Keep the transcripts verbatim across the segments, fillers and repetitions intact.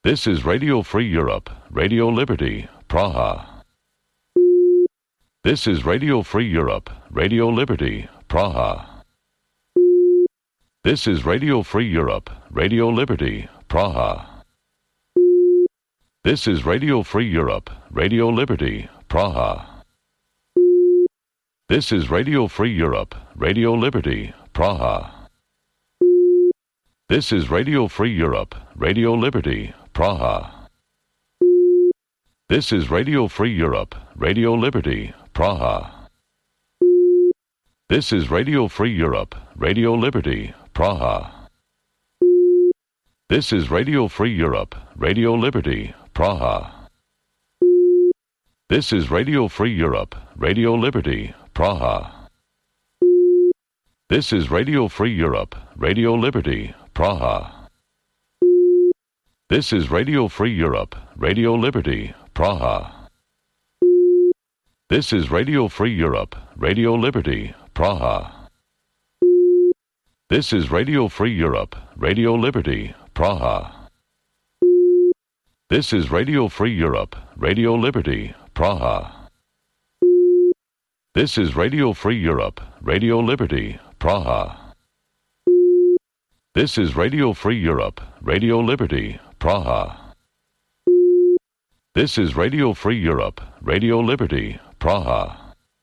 This is Radio Free Europe, Radio Liberty, Praha. This is Radio Free Europe, Radio Liberty, Praha. This is Radio Free Europe, Radio Liberty, Praha. This is Radio Free Europe, Radio Liberty, Praha. This is Radio Free Europe, Radio Liberty, Praha. This is Radio Free Europe, Radio Liberty, Praha. This is Radio Free Europe, Radio Liberty, Praha. This is Radio Free Europe, Radio Liberty, Praha. This is Radio Free Europe, Radio Liberty, Praha. This is Radio Free Europe, Radio Liberty, Praha. This is Radio Free Europe, Radio Liberty, Praha. This is Radio Free Europe, Radio Liberty, Praha. This is Radio Free Europe, Radio Liberty, Praha. This is Radio Free Europe, Radio Liberty, Praha. This is Radio Free Europe, Radio Liberty, Praha. This is Radio Free Europe, Radio Liberty, Praha. This is Radio Free Europe, Radio Liberty, Praha. This is Radio Free Europe, Radio Liberty, Praha.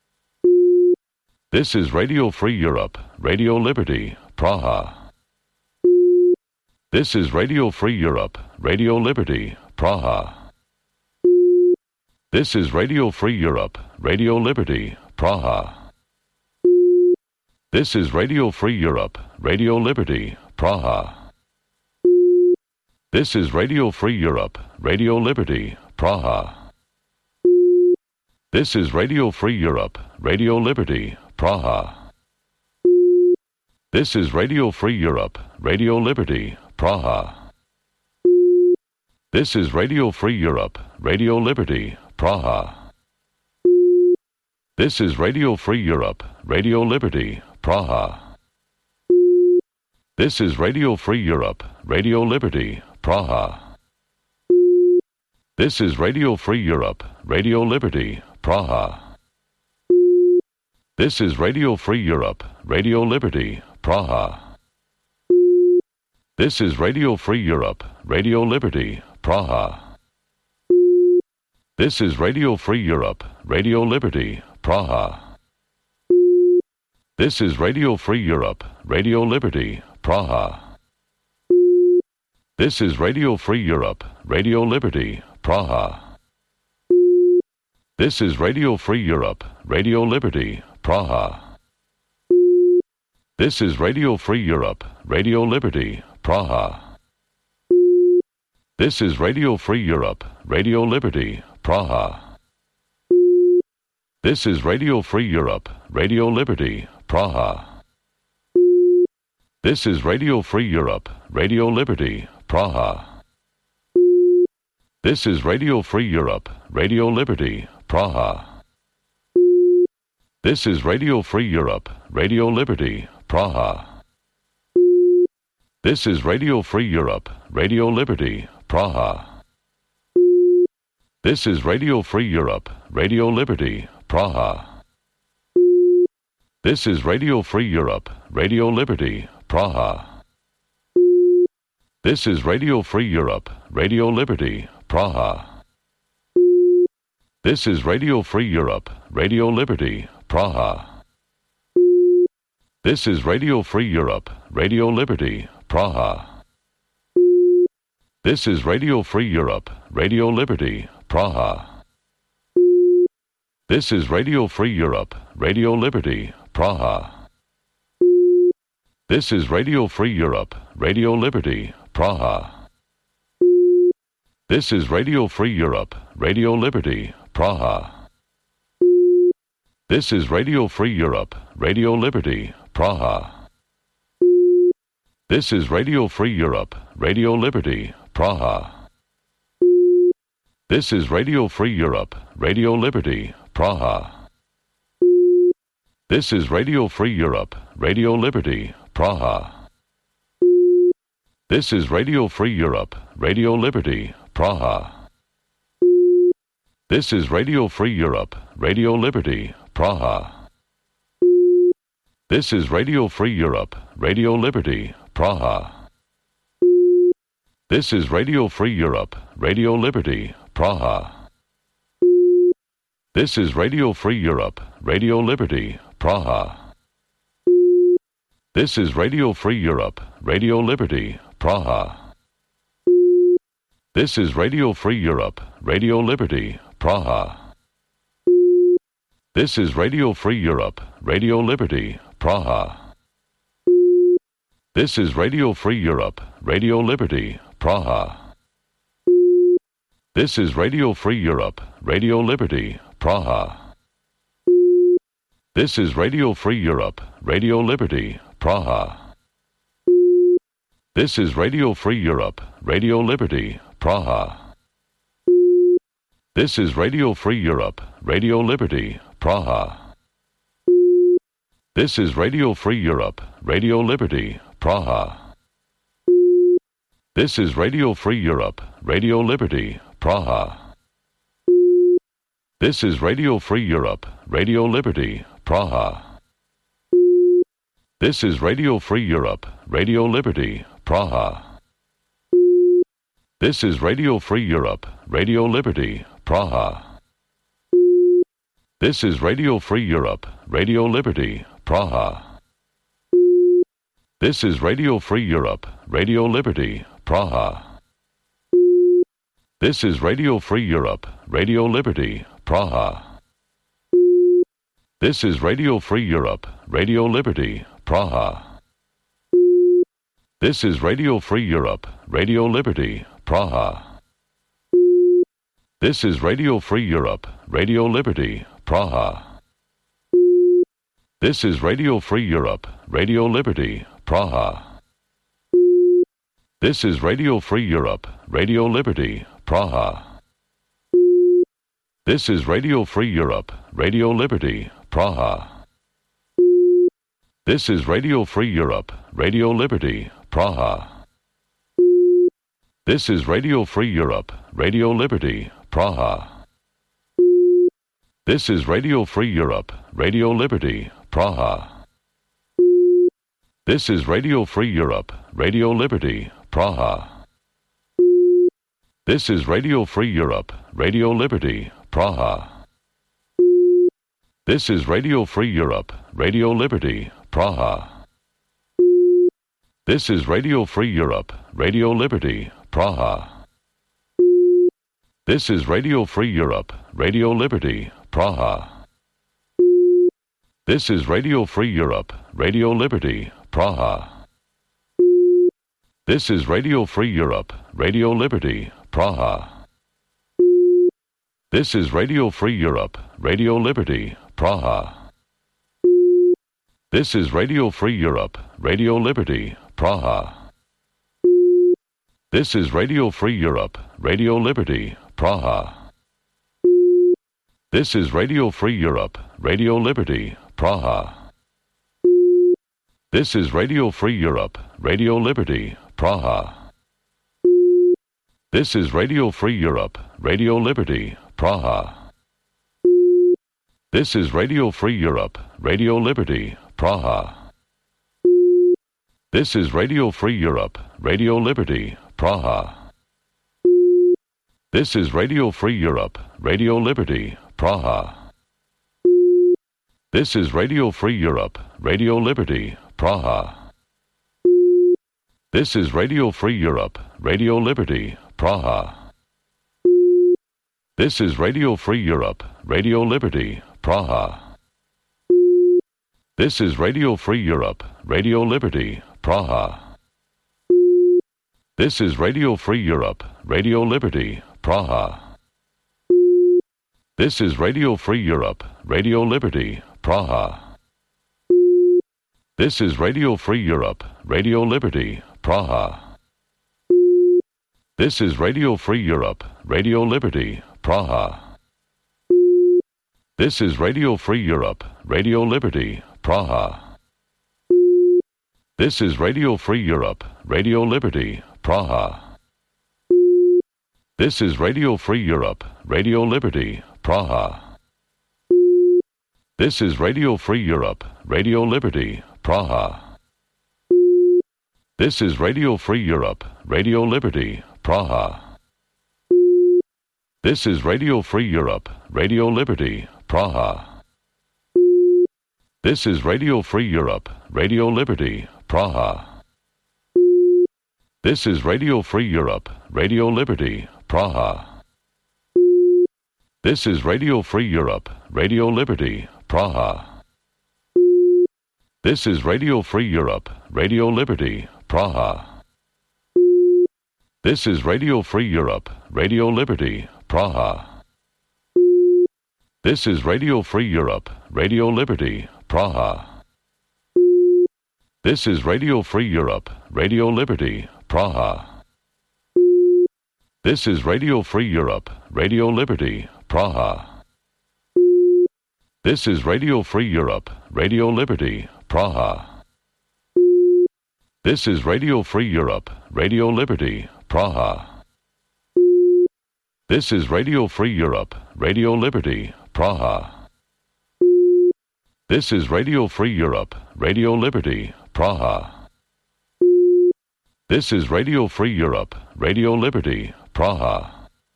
This is Radio Free Europe, Radio Liberty, Praha. This is Radio Free Europe, Radio Liberty, Praha. This is Radio Free Europe, Radio Liberty, Praha. This is Radio Free Europe, Radio Liberty, Praha. This is Radio Free Europe, Radio Liberty, Praha. This is Radio Free Europe, Radio Liberty, Praha. This is Radio Free Europe, Radio Liberty, Praha. This is Radio Free Europe, Radio Liberty, Praha. This is Radio Free Europe, Radio Liberty, Praha. This is Radio Free Europe, Radio Liberty, Praha. This is Radio Free Europe, Radio Liberty, Praha. This is Radio Free Europe, Radio Liberty, Praha. This is Radio Free Europe, Radio Liberty, Praha. This is Radio Free Europe, Radio Liberty, Praha. This is Radio Free Europe, Radio Liberty, Praha. This is Radio Free Europe, Radio Liberty, Praha. This is Radio Free Europe, Radio Liberty, Praha. This is Radio Free Europe, Radio Liberty, Praha. This is Radio Free Europe, Radio Liberty, Praha. This is Radio Free Europe, Radio Liberty, Praha. This is Radio Free Europe, Radio Liberty, Praha. This is Radio Free Europe, Radio Liberty, Praha. This is Radio Free Europe, Radio Liberty, Praha. This is Radio Free Europe, Radio Liberty, Praha. This is Radio Free Europe, Radio Liberty, Praha. This is Radio Free Europe, Radio Liberty, Praha. This is Radio Free Europe, Radio Liberty, Praha. This is Radio Free Europe, Radio Liberty, Praha. This is Radio Free Europe, Radio Liberty, Praha. This is Radio Free Europe, Radio Liberty, Praha. This is Radio Free Europe, Radio Liberty, Praha. This is Radio Free Europe, Radio Liberty, Praha. This is Radio Free Europe, Radio Liberty, Praha. This is Radio Free Europe, Radio Liberty, Praha. This is Radio Free Europe, Radio Liberty, Praha. This is Radio Free Europe, Radio Liberty, Praha. This is Radio Free Europe, Radio Liberty, Praha. This is Radio Free Europe, Radio Liberty, Praha. This is Radio Free Europe, Radio Liberty, Praha. This is Radio Free Europe, Radio Liberty, Praha. This is Radio Free Europe, Radio Liberty, Praha. This is Radio Free Europe, Radio Liberty, Praha. This is Radio Free Europe, Radio Liberty, Praha. This is Radio Free Europe, Radio Liberty, Praha. This is Radio Free Europe, Radio Liberty, Praha. This is Radio Free Europe, Radio Liberty, Praha. This is Radio Free Europe, Radio Liberty, Praha. This is Radio Free Europe, Radio Liberty, Praha. This is Radio Free Europe, Radio Liberty, Praha. This is Radio Free Europe, Radio Liberty, Praha. This is Radio Free Europe, Radio Liberty, Praha. This is Radio Free Europe, Radio Liberty, Praha. This is Radio Free Europe, Radio Liberty, Praha. This is Radio Free Europe, Radio Liberty, Praha. This is Radio Free Europe, Radio Liberty, Praha. This is Radio Free Europe, Radio Liberty, Praha. This is Radio Free Europe, Radio Liberty, Praha. This is Radio Free Europe, Radio Liberty, Praha. This is Radio Free Europe, Radio Liberty, Praha. This is Radio Free Europe, Radio Liberty, Praha. This is Radio Free Europe, Radio Liberty, Praha. This is Radio Free Europe, Radio Liberty, Praha. This is Radio Free Europe, Radio Liberty, Praha. This is Radio Free Europe, Radio Liberty, Praha. This is Radio Free Europe, Radio Liberty, Praha. This is Radio Free Europe, Radio Liberty, Praha. This is Radio Free Europe, Radio Liberty, Praha. This is Radio Free Europe, Radio Liberty, Praha. This is Radio Free Europe, Radio Liberty, Praha. This is Radio Free Europe, Radio Liberty, Praha. This is Radio Free Europe, Radio Liberty, Praha. This is Radio Free Europe, Radio Liberty, Praha. This is Radio Free Europe, Radio Liberty, Praha. This is Radio Free Europe, Radio Liberty, Praha. This is Radio Free Europe, Radio Liberty, Praha. This is Radio Free Europe, Radio Liberty, Praha. This is Radio Free Europe, Radio Liberty, Praha. This is Radio Free Europe, Radio Liberty, Praha. This is Radio Free Europe, Radio Liberty, Praha. This is Radio Free Europe, Radio Liberty, Praha. This is Radio Free Europe, Radio Liberty, Praha. This is Radio Free Europe, Radio Liberty, Praha. This is Radio Free Europe, Radio Liberty, Praha. This is Radio Free Europe, Radio Liberty, Praha. This is Radio Free Europe, Radio Liberty, Praha. This is Radio Free Europe, Radio Liberty, Praha. This is Radio Free Europe, Radio Liberty, Praha. This is Radio Free Europe, Radio Liberty, Praha. This is Radio Free Europe, Radio Liberty, Praha. This is Radio Free Europe, Radio Liberty, Praha. This is Radio Free Europe, Radio Liberty, Praha. This is Radio Free Europe, Radio Liberty, Praha. This is Radio Free Europe, Radio Liberty, Praha. This is Radio Free Europe, Radio Liberty, Praha. This is Radio Free Europe, Radio Liberty, Praha. This is Radio Free Europe, Radio Liberty, Praha. This is Radio Free Europe, Radio Liberty, Praha. This is Radio Free Europe, Radio Liberty, Praha. This is Radio Free Europe, Radio Liberty, Praha. This is Radio Free Europe, Radio Liberty, Praha. This is Radio Free Europe, Radio Liberty, Praha. This is Radio Free Europe, Radio Liberty, Praha. This is Radio Free Europe, Radio Liberty, Praha. This is Radio Free Europe, Radio Liberty, Praha. This is Radio Free Europe, Radio Liberty, Praha. This is Radio Free Europe, Radio Liberty, Praha. This is Radio Free Europe, Radio Liberty, Praha. This is Radio Free Europe, Radio Liberty, Praha. This is Radio Free Europe, Radio Liberty, Praha. This is Radio Free Europe, Radio Liberty, Praha.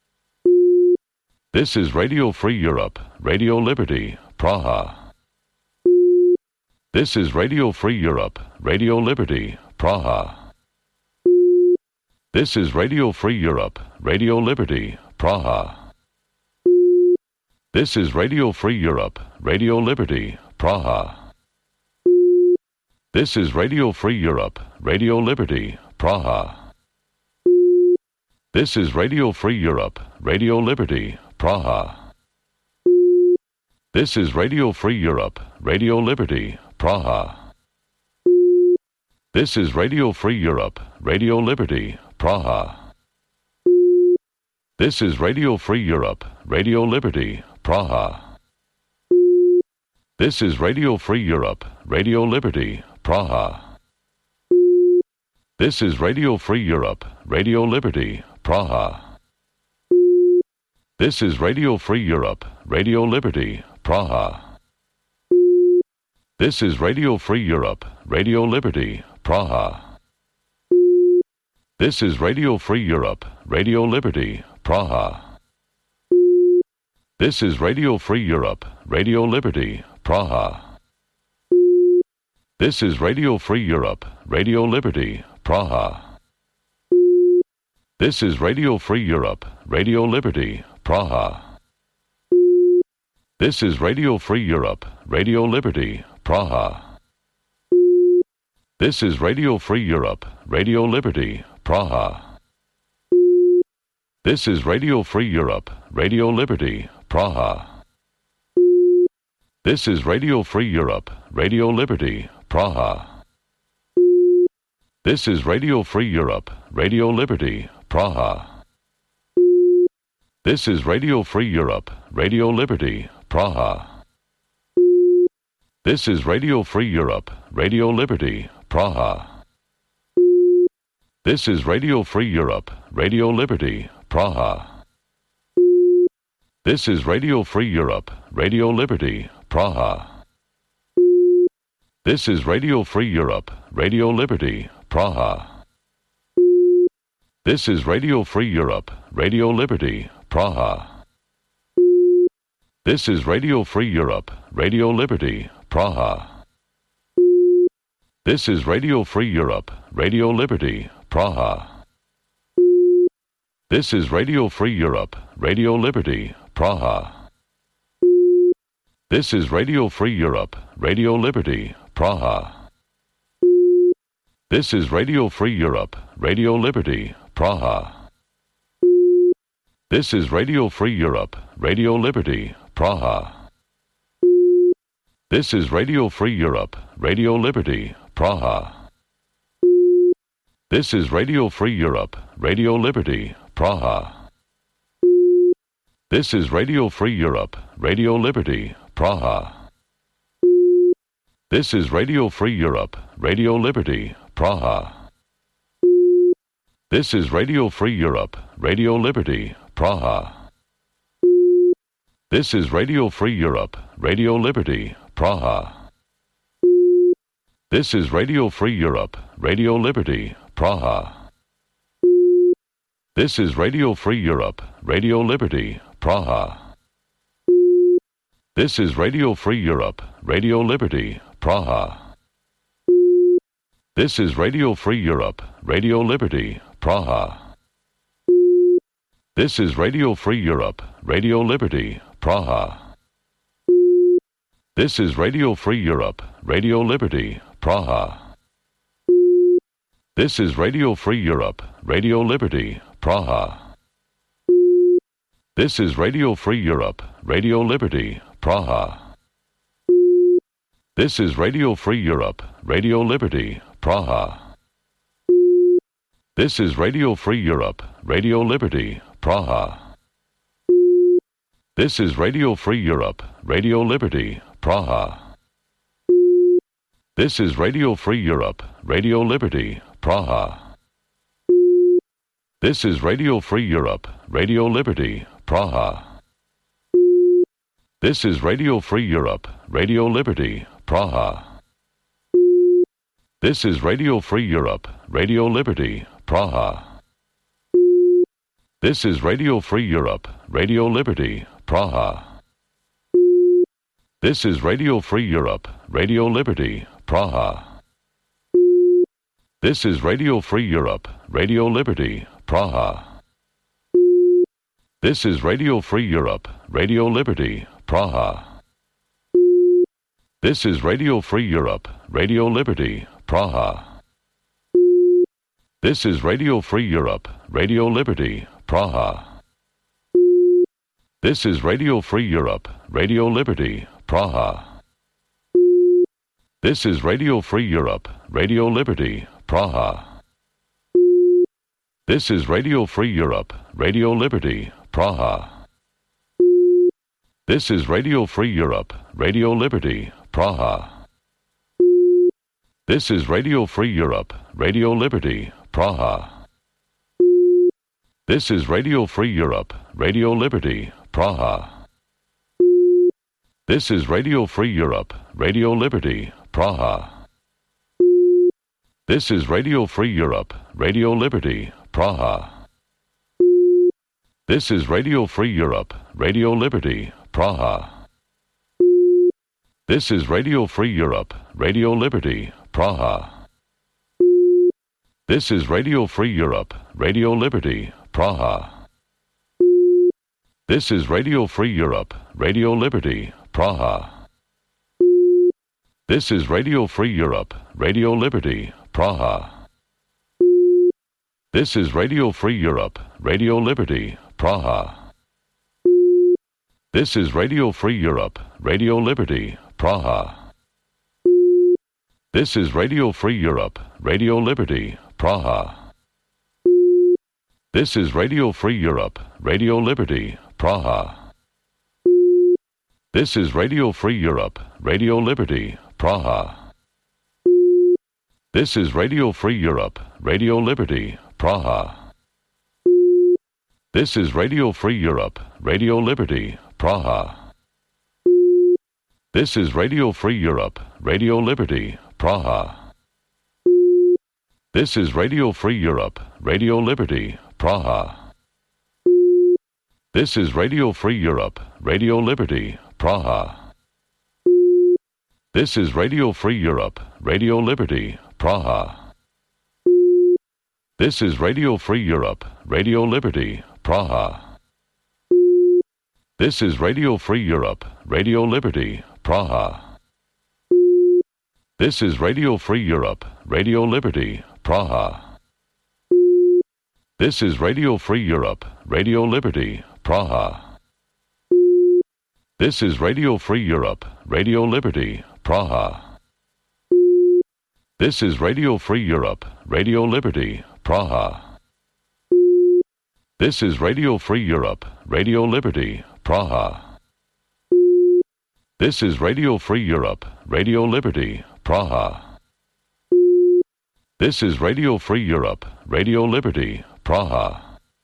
This is Radio Free Europe, Radio Liberty, Praha. This is Radio Free Europe, Radio Liberty, Praha. This is Radio Free Europe, Radio Liberty, Praha. This is Radio Free Europe, Radio Liberty, Praha. This is Radio Free Europe, Radio Liberty, Praha. This is Radio Free Europe, Radio Liberty, Praha. This is Radio Free Europe, Radio Liberty, Praha. This is Radio Free Europe, Radio Liberty, Praha. This is Radio Free Europe, Radio Liberty, Praha. This is Radio Free Europe, Radio Liberty, Praha. This is Radio Free Europe, Radio Liberty, Praha. This is Radio Free Europe, Radio Liberty, Praha. This is Radio Free Europe, Radio Liberty, Praha. This is Radio Free Europe, Radio Liberty, Praha. This is Radio Free Europe, Radio Liberty, Praha. This is Radio Free Europe, Radio Liberty, Praha. This is Radio Free Europe, Radio Liberty, Praha. This is Radio Free Europe, Radio Liberty, Praha. This is Radio Free Europe, Radio Liberty, Praha. This is Radio Free Europe, Radio Liberty, Praha. This is Radio Free Europe, Radio Liberty, Praha. This is Radio Free Europe, Radio Liberty, Praha. This is Radio Free Europe, Radio Liberty, Praha. This is Radio Free Europe, Radio Liberty, Praha. This is Radio Free Europe, Radio Liberty, Praha. This is Radio Free Europe, Radio Liberty, Praha. This is Radio Free Europe, Radio Liberty, Praha. This is Radio Free Europe, Radio Liberty, Praha. This is Radio Free Europe, Radio Liberty, Praha. This is Radio Free Europe, Radio Liberty, Praha. This is Radio Free Europe, Radio Liberty, Praha. This is Radio Free Europe, Radio Liberty, Praha. This is Radio Free Europe, Radio Liberty, Praha. This is Radio Free Europe, Radio Liberty, Praha. This is Radio Free Europe, Radio Liberty, Praha. This is Radio Free Europe, Radio Liberty, Praha. This is Radio Free Europe, Radio Liberty, Praha. This is Radio Free Europe, Radio Liberty, Praha. This is Radio Free Europe, Radio Liberty, Praha. This is Radio Free Europe, Radio Liberty, Praha. This is Radio Free Europe, Radio Liberty, Praha. This is Radio Free Europe, Radio Liberty, Praha. This is Radio Free Europe, Radio Liberty, Praha. This is Radio Free Europe, Radio Liberty, Praha. This is Radio Free Europe, Radio Liberty, Praha. This is Radio Free Europe, Radio Liberty, Praha. This is Radio Free Europe, Radio Liberty, Praha. This is Radio Free Europe, Radio Liberty, Praha. This is Radio Free Europe, Radio Liberty, Praha. This is Radio Free Europe, Radio Liberty, Praha. This is Radio Free Europe, Radio Liberty, Praha. This is Radio Free Europe, Radio Liberty, Praha. This is Radio Free Europe, Radio Liberty, Praha. This is Radio Free Europe, Radio Liberty, Praha. This is Radio Free Europe, Radio Liberty, Praha. This is Radio Free Europe, Radio Liberty, Praha. This is Radio Free Europe, Radio Liberty, Praha. This is Radio Free Europe, Radio Liberty, Praha. This is Radio Free Europe, Radio Liberty, Praha. This is Radio Free Europe, Radio Liberty, Praha. This is Radio Free Europe, Radio Liberty, Praha. This is Radio Free Europe, Radio Liberty, Praha. This is Radio Free Europe, Radio Liberty, Praha. This is Radio Free Europe, Radio Liberty, Praha. This is Radio Free Europe, Radio Liberty, Praha. This is Radio Free Europe, Radio Liberty, Praha. This is Radio Free Europe, Radio Liberty, Praha. This is Radio Free Europe, Radio Liberty, Praha. This is Radio Free Europe, Radio Liberty, Praha. This is Radio Free Europe, Radio Liberty, Praha. This is Radio Free Europe, Radio Liberty, Praha. This is Radio Free Europe, Radio Liberty, Praha. This is Radio Free Europe, Radio Liberty, Praha. This is Radio Free Europe, Radio Liberty, Praha. This is Radio Free Europe, Radio Liberty, Praha. This is Radio Free Europe, Radio Liberty, Praha. This is Radio Free Europe, Radio Liberty, Praha. This is Radio Free Europe, Radio Liberty, Praha. This is Radio Free Europe, Radio Liberty, Praha. This is Radio Free Europe, Radio Liberty, Praha. This is Radio Free Europe, Radio Liberty, Praha. This is Radio Free Europe, Radio Liberty, Praha. This is Radio Free Europe, Radio Liberty, Praha. This is Radio Free Europe, Radio Liberty, Praha. This is Radio Free Europe, Radio Liberty, Praha. This is Radio Free Europe, Radio Liberty, Praha. This is Radio Free Europe, Radio Liberty, Praha. This is Radio Free Europe, Radio Liberty, Praha. This is Radio Free Europe, Radio Liberty, Praha. This is Radio Free Europe, Radio Liberty, Praha. This is Radio Free Europe, Radio Liberty, Praha. This is Radio Free Europe, Radio Liberty, Praha. This is Radio Free Europe, Radio Liberty, Praha. This is Radio Free Europe, Radio Liberty, Praha.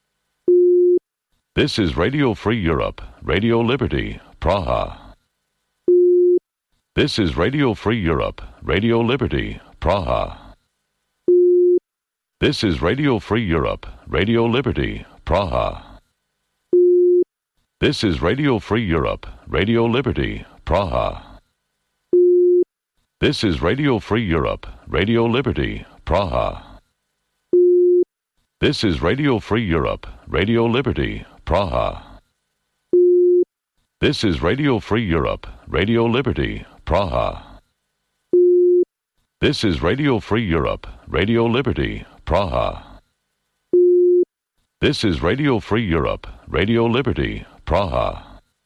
This is Radio Free Europe, Radio Liberty, Praha. This is Radio Free Europe, Radio Liberty, Praha. This is Radio Free Europe, Radio Liberty, Praha. This is Radio Free Europe, Radio Liberty, Praha. This is Radio Free Europe, Radio Liberty, Praha. This is Radio Free Europe, Radio Liberty, Praha. This is Radio Free Europe, Radio Liberty, Praha. This is Radio Free Europe, Radio Liberty, Praha. This is Radio Free Europe, Radio Liberty, Praha.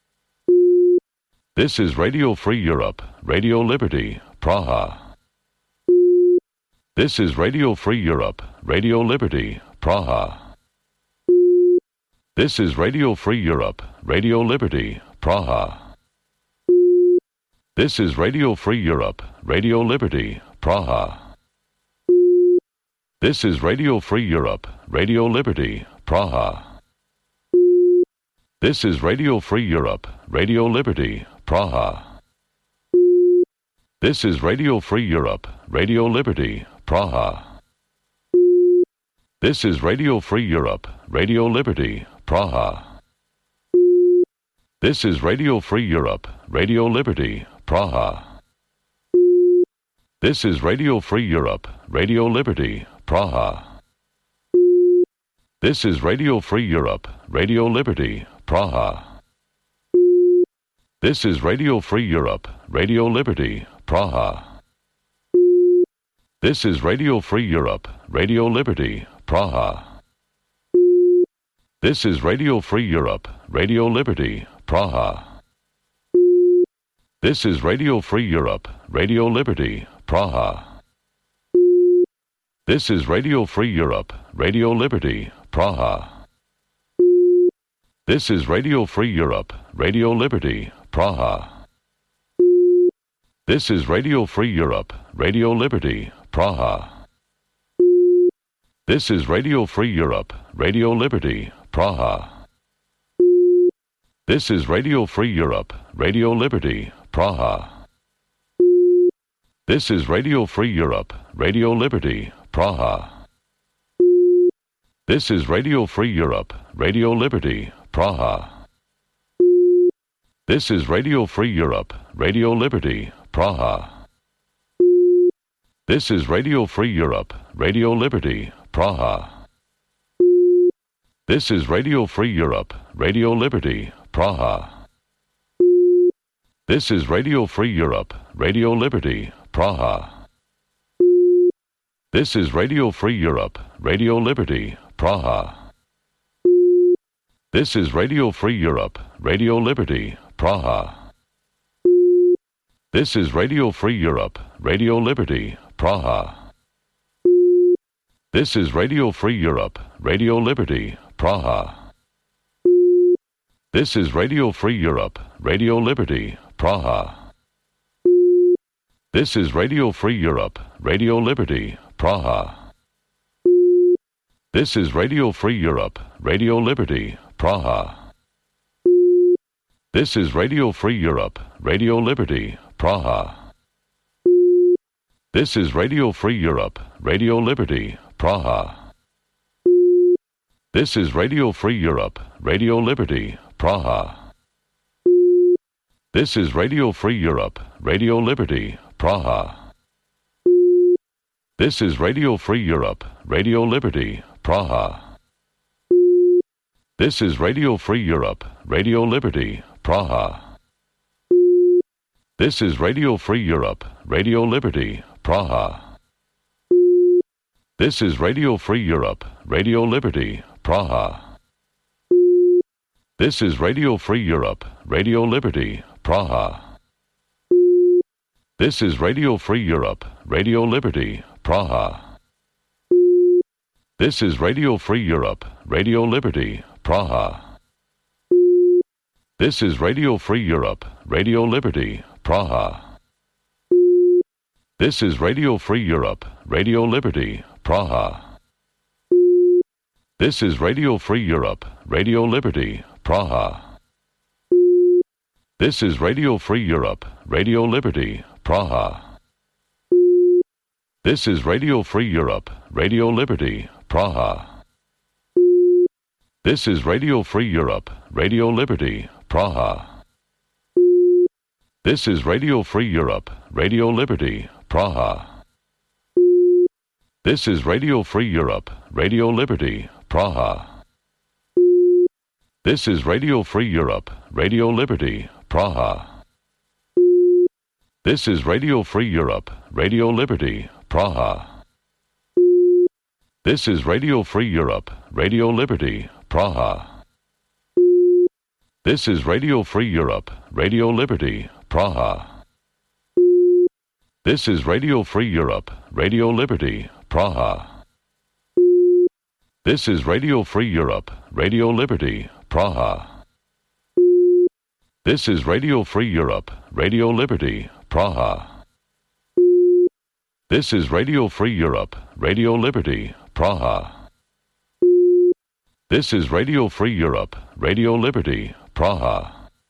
This is Radio Free Europe, Radio Liberty, Praha. This is Radio Free Europe, Radio Liberty, Praha. This is Radio Free Europe, Radio Liberty, Praha. This is Radio Free Europe, Radio Liberty, Praha. This is Radio Free Europe, Radio Liberty, Praha. This is Radio Free Europe, Radio Liberty, Praha. This is Radio Free Europe, Radio Liberty, Praha. This is Radio Free Europe, Radio Liberty, Praha. This is Radio Free Europe, Radio Liberty, Praha. This is Radio Free Europe, Radio Liberty, Praha. This is Radio Free Europe, Radio Liberty, Praha. This is Radio Free Europe, Radio Liberty, Praha. This is Radio Free Europe, Radio Liberty, Praha. This is Radio Free Europe, Radio Liberty, Praha. This is Radio Free Europe, Radio Liberty, Praha. This is Radio Free Europe, Radio Liberty, Praha. This is Radio Free Europe, Radio Liberty, Praha. This is Radio Free Europe, Radio Liberty, Praha. This is Radio Free Europe, Radio Liberty, Praha. This is Radio Free Europe, Radio Liberty, Praha. This is Radio Free Europe, Radio Liberty, Praha. This is Radio Free Europe, Radio Liberty, Praha. This is Radio Free Europe, Radio Liberty, Praha. This is Radio Free Europe, Radio Liberty, Praha. This is Radio Free Europe, Radio Liberty, Praha. This is Radio Free Europe, Radio Liberty, Praha. This is Radio Free Europe, Radio Liberty, Praha. This is Radio Free Europe, Radio Liberty, Praha. This is Radio Free Europe, Radio Liberty, Praha. This is Radio Free Europe, Radio Liberty, Praha. This is Radio Free Europe, Radio Liberty, Praha. This is Radio Free Europe, Radio Liberty, Praha. This is Radio Free Europe, Radio Liberty, Praha. This is Radio Free Europe, Radio Liberty, Praha. This is Radio Free Europe, Radio Liberty, Praha. This is Radio Free Europe, Radio Liberty, Praha. This is Radio Free Europe, Radio Liberty, Praha. This is Radio Free Europe, Radio Liberty, Praha. This is Radio Free Europe, Radio Liberty, Praha. This is Radio Free Europe, Radio Liberty, Praha. This is Radio Free Europe, Radio Liberty, Praha. This is Radio Free Europe, Radio Liberty, Praha. This is Radio Free Europe, Radio Liberty, Praha. This is Radio Free Europe, Radio Liberty, Praha. This is Radio Free Europe, Radio Liberty, Praha. This is Radio Free Europe, Radio Liberty, Praha. This is Radio Free Europe, Radio Liberty, Praha. This is Radio Free Europe, Radio Liberty, Praha. This is Radio Free Europe, Radio Liberty, Praha. This is Radio Free Europe, Radio Liberty, Praha. This is Radio Free Europe, Radio Liberty, Praha. This is Radio Free Europe, Radio Liberty, Praha. This is Radio Free Europe, Radio Liberty, Praha. This is Radio Free Europe, Radio Liberty, Praha. This is Radio Free Europe, Radio Liberty, Praha. This is Radio Free Europe, Radio Liberty, Praha. This is Radio Free Europe, Radio Liberty, Praha. This is Radio Free Europe, Radio Liberty, Praha. This is Radio Free Europe, Radio Liberty, Praha. This is Radio Free Europe, Radio Liberty, Praha. This is Radio Free Europe, Radio Liberty, Praha.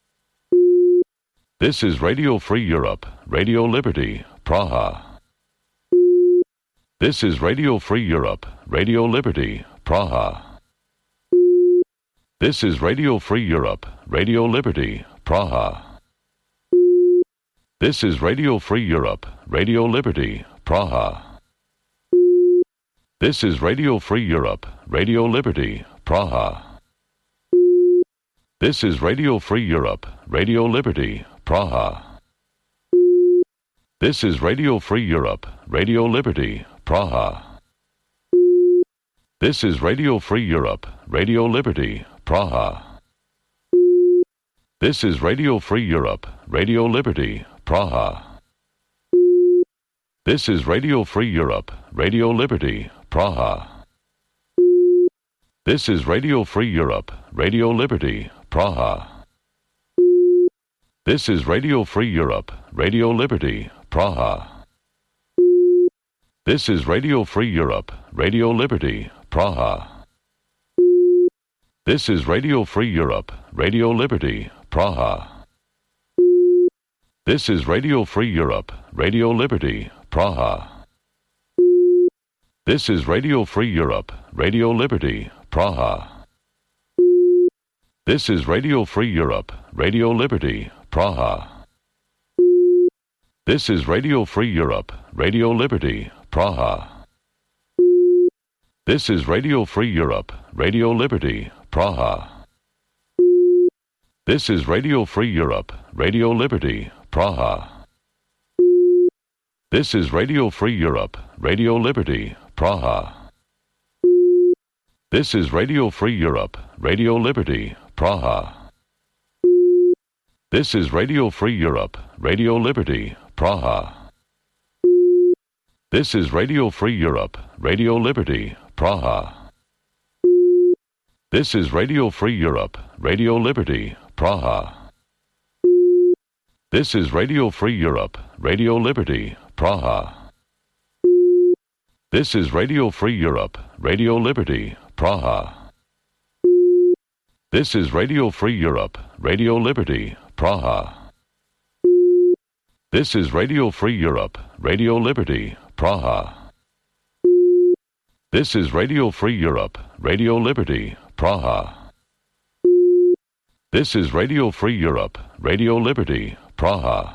This is Radio Free Europe, Radio Liberty, Praha. This is Radio Free Europe, Radio Liberty, Praha. This is Radio Free Europe, Radio Liberty, Praha. This is Radio Free Europe, Radio Liberty, Praha. This is Radio Free Europe, Radio Liberty, Praha. This is Radio Free Europe, Radio Liberty, Praha. This is Radio Free Europe, Radio Liberty, Praha. This is Radio Free Europe, Radio Liberty, Praha. This is Radio Free Europe, Radio Liberty, Praha. This is Radio Free Europe, Radio Liberty, Praha. This is Radio Free Europe, Radio Liberty, Praha. This is Radio Free Europe, Radio Liberty, Praha. This is Radio Free Europe, Radio Liberty, Praha. This is Radio Free Europe, Radio Liberty, Praha. This is Radio Free Europe, Radio Liberty, Praha. This is Radio Free Europe, Radio Liberty, Praha. This is Radio Free Europe, Radio Liberty, Praha. This is Radio Free Europe, Radio Liberty, Praha. This is Radio Free Europe, Radio Liberty, Praha. This is Radio Free Europe, Radio Liberty, Praha. This is Radio Free Europe, Radio Liberty, Praha. This is Radio Free Europe, Radio Liberty, Praha. This is Radio Free Europe, Radio Liberty, Praha. This is Radio Free Europe, Radio Liberty, Praha. This is Radio Free Europe, Radio Liberty, Praha. This is Radio Free Europe, Radio Liberty, Praha. This is Radio Free Europe, Radio Liberty, Praha. This is Radio Free Europe, Radio Liberty, Praha. This is Radio Free Europe, Radio Liberty, Praha. This is Radio Free Europe, Radio Liberty, Praha. This is Radio Free Europe, Radio Liberty, Praha.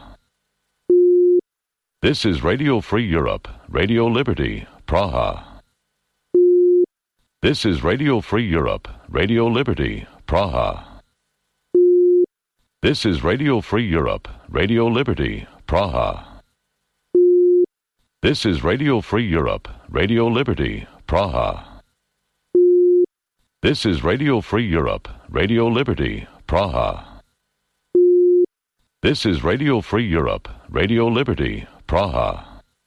This is Radio Free Europe, Radio Liberty, Praha. This is Radio Free Europe, Radio Liberty, Praha. This is Radio Free Europe, Radio Liberty, Praha. This is Radio Free Europe, Radio Liberty, Praha. This is Radio Free Europe, Radio Liberty, Praha. This is Radio Free Europe, Radio Liberty, Praha.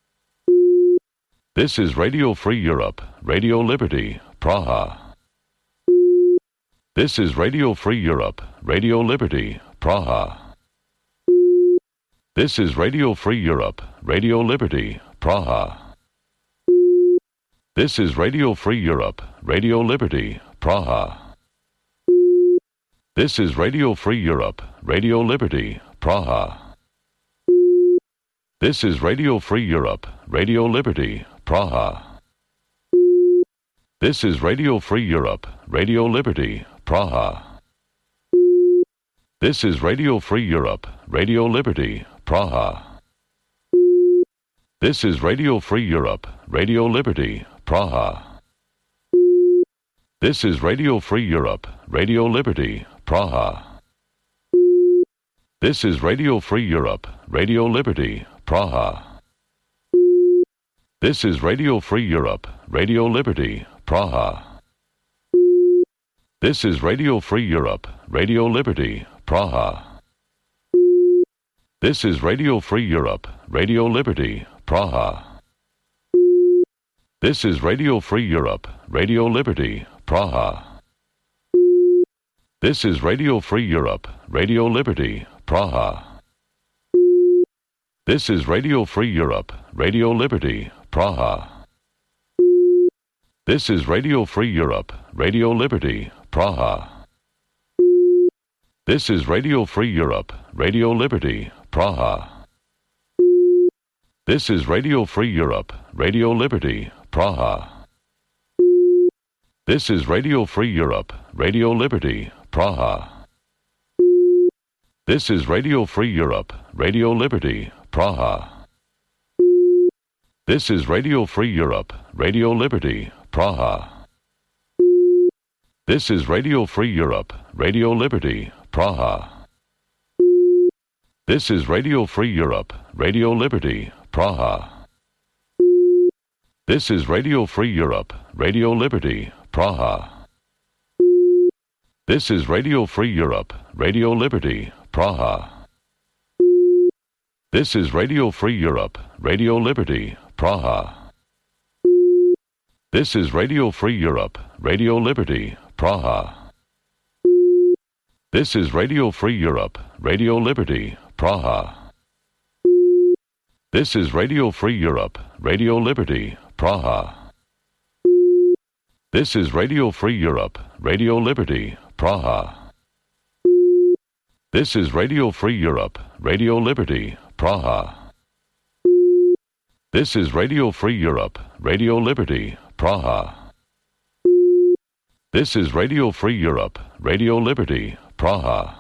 This is Radio Free Europe, Radio Liberty, Praha. This is Radio Free Europe, Radio Liberty, Praha. This is Radio Free Europe, Radio Liberty, Praha. This is Radio Free Europe, Radio Liberty, Praha. This is Radio Free Europe, Radio Liberty, Praha. This is Radio Free Europe, Radio Liberty, Praha. This is Radio Free Europe, Radio Liberty, Praha. This is Radio Free Europe, Radio Liberty, Praha. This is Radio Free Europe, Radio Liberty, Praha. This is Radio Free Europe, Radio Liberty, Praha. This is Radio Free Europe, Radio Liberty, Praha. This is Radio Free Europe, Radio Liberty, Praha. This is Radio Free Europe, Radio Liberty, Praha. This is Radio Free Europe, Radio Liberty, Praha. This is Radio Free Europe, Radio Liberty, Praha. This is Radio Free Europe, Radio Liberty, Praha. This is Radio Free Europe, Radio Liberty, Praha. This is Radio Free Europe, Radio Liberty, Praha. This is Radio Free Europe, Radio Liberty, Praha. This is Radio Free Europe, Radio Liberty, Praha. This is Radio Free Europe, Radio Liberty, Praha. This is Radio Free Europe, Radio Liberty, Praha. This is Radio Free Europe, Radio Liberty, Praha. This is Radio Free Europe, Radio Liberty, Praha. This is Radio Free Europe, Radio Liberty, Praha. This is Radio Free Europe, Radio Liberty, Praha. This is Radio Free Europe, Radio Liberty, Praha. This is Radio Free Europe, Radio Liberty, Praha. This is Radio Free Europe, Radio Liberty, Praha. This is Radio Free Europe, Radio Liberty, Praha. This is Radio Free Europe, Radio Liberty, Praha. This is Radio Free Europe, Radio Liberty, Praha. This is Radio Free Europe, Radio Liberty, Praha. This is Radio Free Europe, Radio Liberty, Praha. This is Radio Free Europe, Radio Liberty, Praha.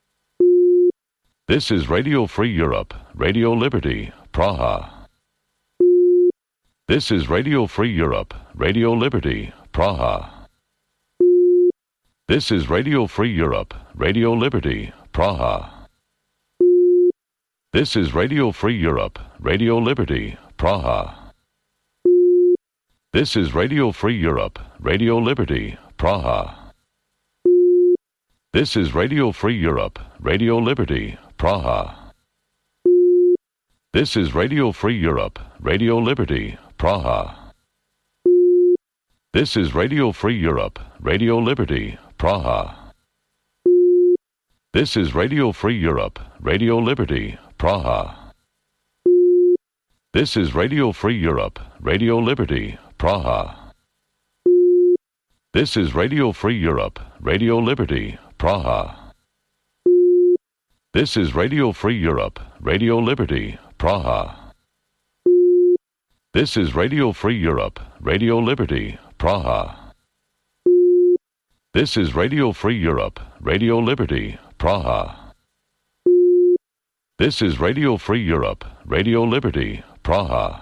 This is Radio Free Europe, Radio Liberty, Praha. This is Radio Free Europe, Radio Liberty, Praha. This is Radio Free Europe, Radio Liberty, Praha. This is Radio Free Europe, Radio Liberty, Praha. This is Radio Free Europe, Radio Liberty, Praha. This is Radio Free Europe, Radio Liberty, Praha. This is Radio Free Europe, Radio Liberty, Praha. This is Radio Free Europe, Radio Liberty, Praha. This is Radio Free Europe, Radio Liberty, Praha. This is Radio Free Europe, Radio Liberty, Praha. This is Radio Free Europe, Radio Liberty, Praha. This is Radio Free Europe, Radio Liberty, Praha. This is Radio Free Europe, Radio Liberty, Praha. This is Radio Free Europe, Radio Liberty, Praha. This is Radio Free Europe, Radio Liberty, Praha.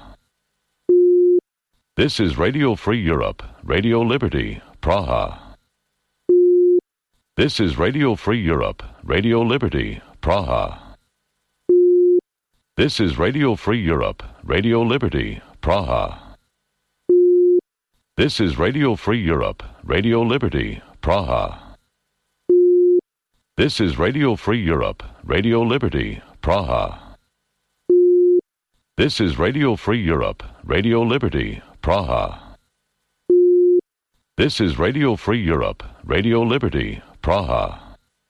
This is Radio Free Europe, Radio Liberty, Praha. This is Radio Free Europe, Radio Liberty, Praha. This is Radio Free Europe, Radio Liberty, Praha. This is Radio Free Europe, Radio Liberty, Praha. This is Radio Free Europe, Radio Liberty, Praha. This is Radio Free Europe, Radio Liberty, Praha. This is Radio Free Europe, Radio Liberty, Praha.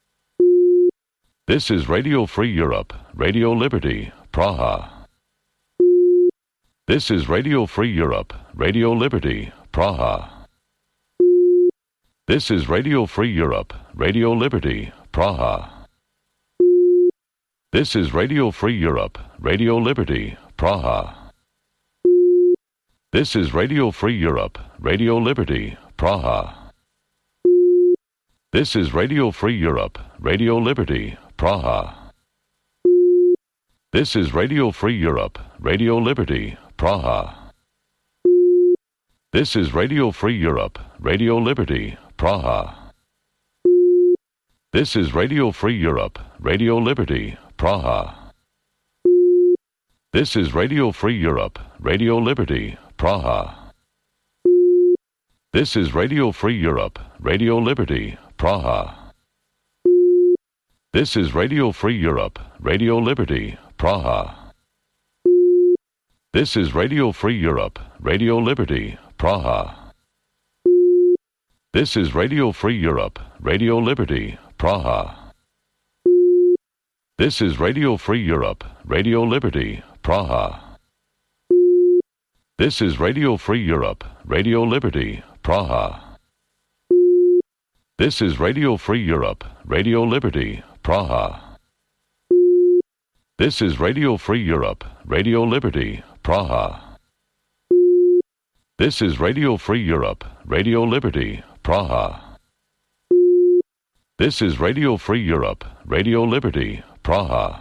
This is Radio Free Europe, Radio Liberty, Praha. This is Radio Free Europe, Radio Liberty, Praha. This is Radio Free Europe, Radio Liberty, Praha. This is Radio Free Europe, Radio Liberty, Praha. This is Radio Free Europe, Radio Liberty, Praha. This is Radio Free Europe, Radio Liberty, Praha. This is Radio Free Europe, Radio Liberty, Praha. This is Radio Free Europe, Radio Liberty, Praha. This is Radio Free Europe, Radio Liberty, Praha. This is Radio Free Europe, Radio Liberty, Praha. This is Radio Free Europe, Radio Liberty, Praha. This is Radio Free Europe, Radio Liberty, Praha. This is Radio Free Europe, Radio Liberty, Praha. This is Radio Free Europe, Radio Liberty, Praha. This is Radio Free Europe, Radio Liberty, Praha. This is Radio Free Europe, Radio Liberty, Praha. This is Radio Free Europe, Radio Liberty, Praha. This is Radio Free Europe, Radio Liberty, Praha. This is Radio Free Europe, Radio Liberty, Praha. This is Radio Free Europe, Radio Liberty, Praha.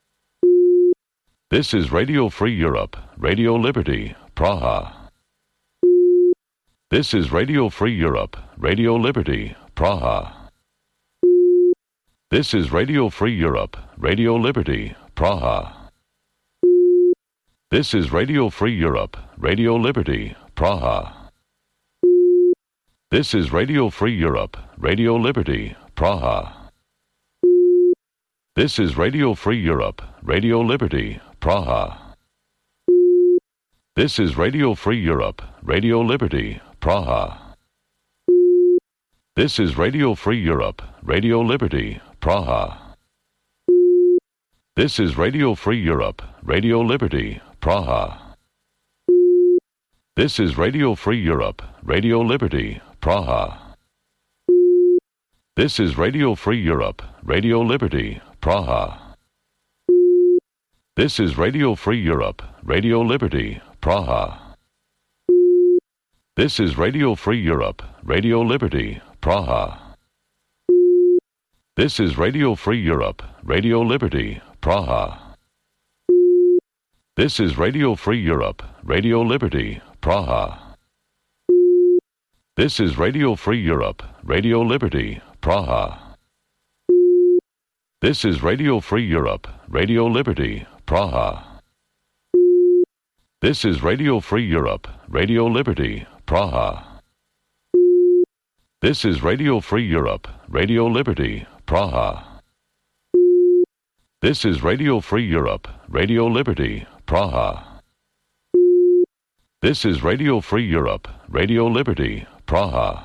This is Radio Free Europe, Radio Liberty, Praha. This is Radio Free Europe, Radio Liberty, Praha. This is Radio Free Europe, Radio Liberty, Praha. This is Radio Free Europe, Radio Liberty, Praha. This is Radio Free Europe, Radio Liberty, Praha. This is Radio Free Europe, Radio Liberty, Praha. This is Radio Free Europe, Radio Liberty, Praha. This is Radio Free Europe, Radio Liberty, Praha. This is Radio Free Europe, Radio Liberty, Praha. This is Radio Free Europe, Radio Liberty, Praha. This is Radio Free Europe, Radio Liberty, Praha. This is Radio Free Europe, Radio Liberty, Praha. This is Radio Free Europe, Radio Liberty, Praha. This is Radio Free Europe, Radio Liberty, Praha. This is Radio Free Europe, Radio Liberty, Praha. This is Radio Free Europe, Radio Liberty, Praha. This is Radio Free Europe, Radio Liberty, Praha. This is Radio Free Europe, Radio Liberty, Praha. This is Radio Free Europe, Radio Liberty, Praha. This is Radio Free Europe, Radio Liberty, Praha. This is Radio Free Europe, Radio Liberty, Praha.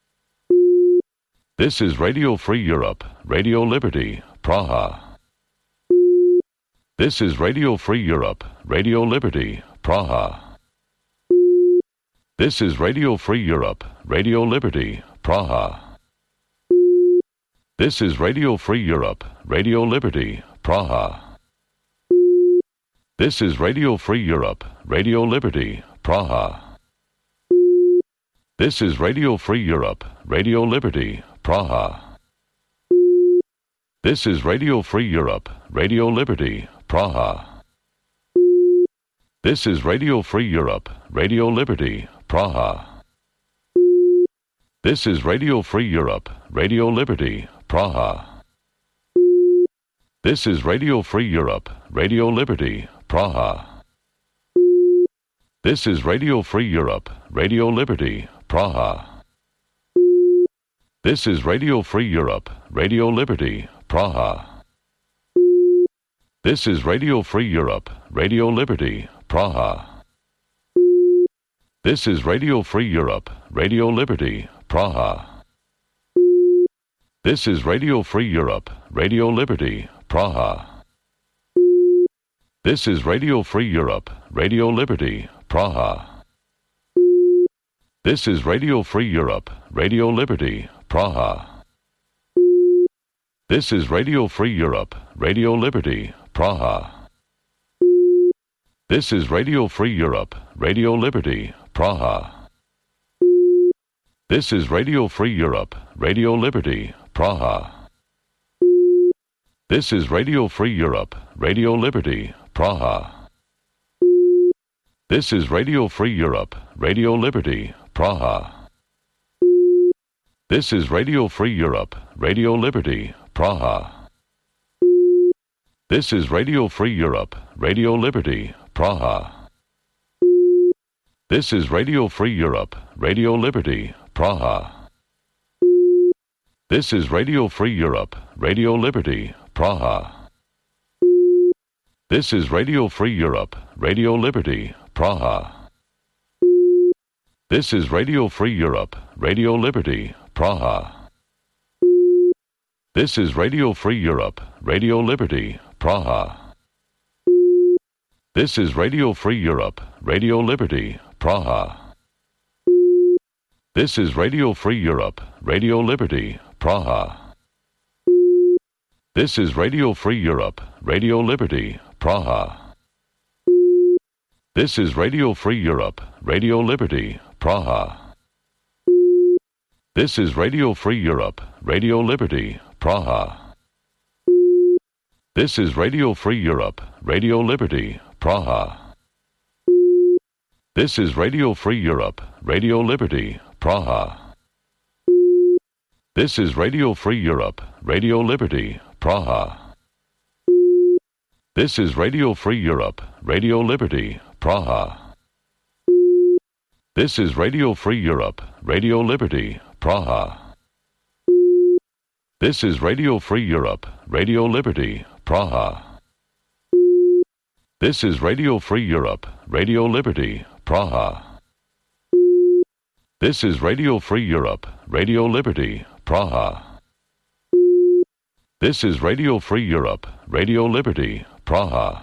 This is Radio Free Europe, Radio Liberty, Praha. This is Radio Free Europe, Radio Liberty, Praha. This is Radio Free Europe, Radio Liberty, Praha. This is Radio Free Europe, Radio Liberty, Praha. This is Radio Free Europe, Radio Liberty, Praha. This is Radio Free Europe, Radio Liberty, Praha. This is Radio Free Europe, Radio Liberty, Praha. This is Radio Free Europe, Radio Liberty, Praha. This is Radio Free Europe, Radio Liberty, Praha. This is Radio Free Europe, Radio Liberty, Praha. This is Radio Free Europe, Radio Liberty, Praha. This is Radio Free Europe, Radio Liberty, Praha. This is Radio Free Europe, Radio Liberty, Praha. This is Radio Free Europe, Radio Liberty, Praha. This is Radio Free Europe, Radio Liberty, Praha. This is Radio Free Europe, Radio Liberty, Praha. This is Radio Free Europe, Radio Liberty, Praha. This is Radio Free Europe, Radio Liberty, Praha. This is Radio Free Europe, Radio Liberty, Praha. This is Radio Free Europe, Radio Liberty, Praha. This is Radio Free Europe, Radio Liberty, Praha. This is Radio Free Europe, Radio Liberty, Praha. This is Radio Free Europe, Radio Liberty, Praha. This is Radio Free Europe, Radio Liberty, Praha. This is Radio Free Europe, Radio Liberty, Praha. This is Radio Free Europe, Radio Liberty, Praha. This is Radio Free Europe, Radio Liberty, Praha. This is Radio Free Europe, Radio Liberty, Praha. This is Radio Free Europe, Radio Liberty, Praha. This is Radio Free Europe, Radio Liberty, Praha. This is Radio Free Europe, Radio Liberty, Praha. This is Radio Free Europe, Radio Liberty, Praha. This is Radio Free Europe, Radio Liberty, Praha. This is Radio Free Europe, Radio Liberty, Praha. This is Radio Free Europe, Radio Liberty, Praha. This is Radio Free Europe, Radio Liberty, Praha. This is Radio Free Europe, Radio Liberty, Praha. This is Radio Free Europe, Radio Liberty, Praha. This is Radio Free Europe, Radio Liberty, Praha. This is Radio Free Europe, Radio Liberty, Praha. This is Radio Free Europe, Radio Liberty, Praha. This is Radio Free Europe, Radio Liberty, Praha. This is Radio Free Europe, Radio Liberty, Praha.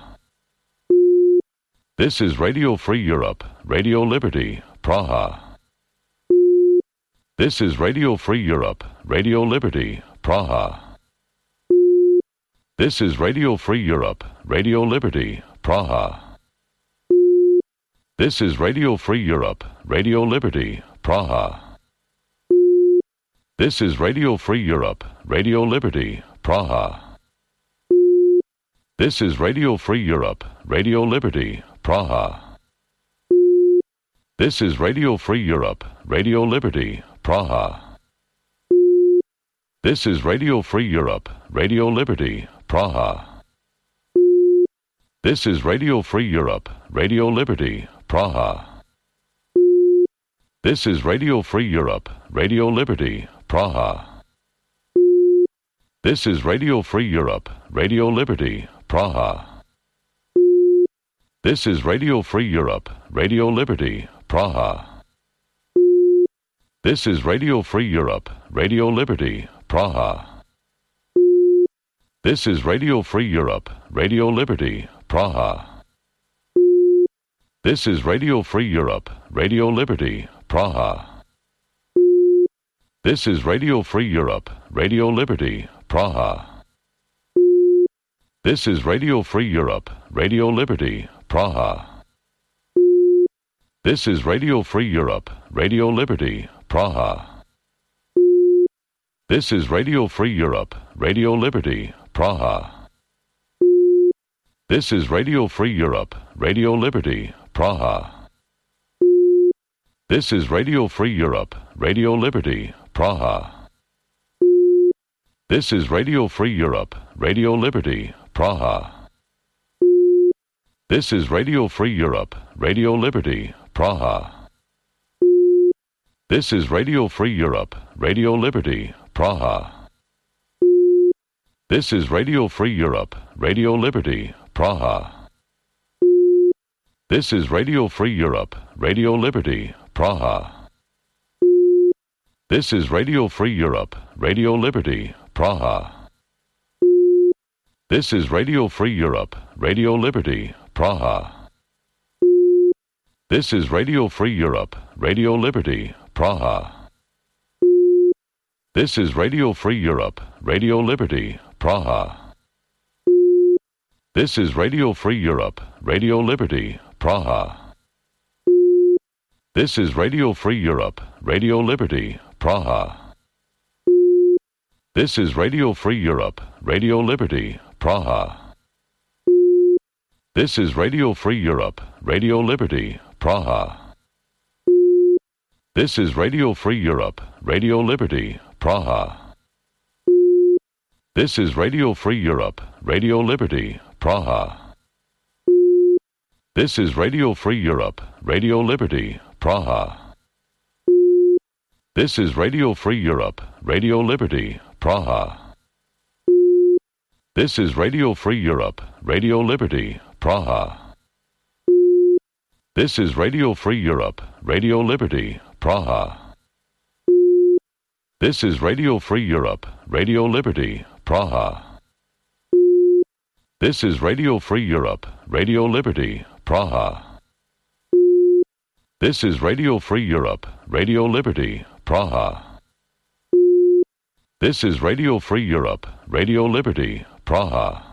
This is Radio Free Europe, Radio Liberty, Praha. This is Radio Free Europe, Radio Liberty, Praha. This is Radio Free Europe, Radio Liberty, Praha. This is Radio Free Europe, Radio Liberty, Praha. This is Radio Free Europe, Radio Liberty, Praha. This is Radio Free Europe, Radio Liberty, Praha. This is Radio Free Europe, Radio Liberty, Praha. This is Radio Free Europe, Radio Liberty, Praha. This is Radio Free Europe, Radio Liberty, Praha. This is Radio Free Europe, Radio Liberty, Praha. This is Radio Free Europe, Radio Liberty, Praha. This is Radio Free Europe, Radio Liberty, Praha. This is Radio Free Europe, Radio Liberty, Praha. This is Radio Free Europe, Radio Liberty, Praha. This is Radio Free Europe, Radio Liberty, Praha. This is Radio Free Europe, Radio Liberty, Praha. This is Radio Free Europe, Radio Liberty, Praha. This is Radio Free Europe, Radio Liberty, Praha. This is Radio Free Europe, Radio Liberty, Praha. This is Radio Free Europe, Radio Liberty, Praha. This is Radio Free Europe, Radio Liberty, Praha. This is Radio Free Europe, Radio Liberty, Praha. This is Radio Free Europe, Radio Liberty, Praha. This is Radio Free Europe, Radio Liberty, Praha. This is Radio Free Europe, Radio Liberty, Praha. This is Radio Free Europe, Radio Liberty, Praha. This is Radio Free Europe, Radio Liberty, Praha. This is Radio Free Europe, Radio Liberty, Praha. This is Radio Free Europe, Radio Liberty, Praha. This is Radio Free Europe, Radio Liberty, Praha. This is Radio Free Europe, Radio Liberty, Praha. This is Radio Free Europe, Radio Liberty, Praha. This is Radio Free Europe, Radio Liberty, Praha. This is Radio Free Europe, Radio Liberty, Praha. This is Radio Free Europe, Radio Liberty, Praha. This is Radio Free Europe, Radio Liberty, Praha. This is Radio Free Europe, Radio Liberty, Praha. This is Radio Free Europe, Radio Liberty, Praha. This is Radio Free Europe, Radio Liberty, Praha. This is Radio Free Europe, Radio Liberty, Praha. This is Radio Free Europe, Radio Liberty, Praha. This is Radio Free Europe, Radio Liberty, Praha. This is Radio Free Europe, Radio Liberty, Praha. This is Radio Free Europe, Radio Liberty, Praha.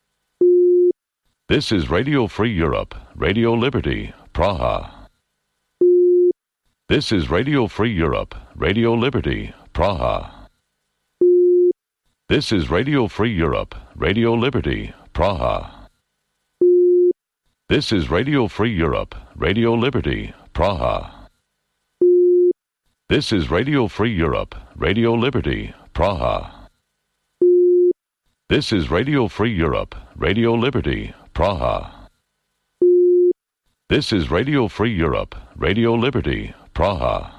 This is Radio Free Europe, Radio Liberty, Praha. This is Radio Free Europe, Radio Liberty, Praha. This is Radio Free Europe, Radio Liberty, Praha. This is Radio Free Europe, Radio Liberty, Praha. This is Radio Free Europe, Radio Liberty, Praha. This is Radio Free Europe, Radio Liberty, Praha. This is Radio Free Europe, Radio Liberty, Praha.